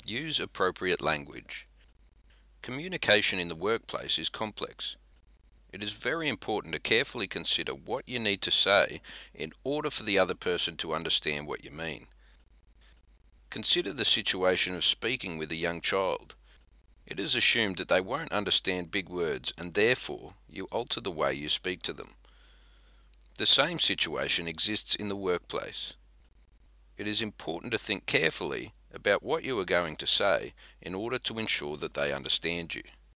Use appropriate language. Communication in the workplace is complex. It is very important to carefully consider what you need to say in order for the other person to understand what you mean. Consider the situation of speaking with a young child. It is assumed that they won't understand big words and therefore you alter the way you speak to them. The same situation exists in the workplace. It is important to think carefully about what you are going to say in order to ensure that they understand you.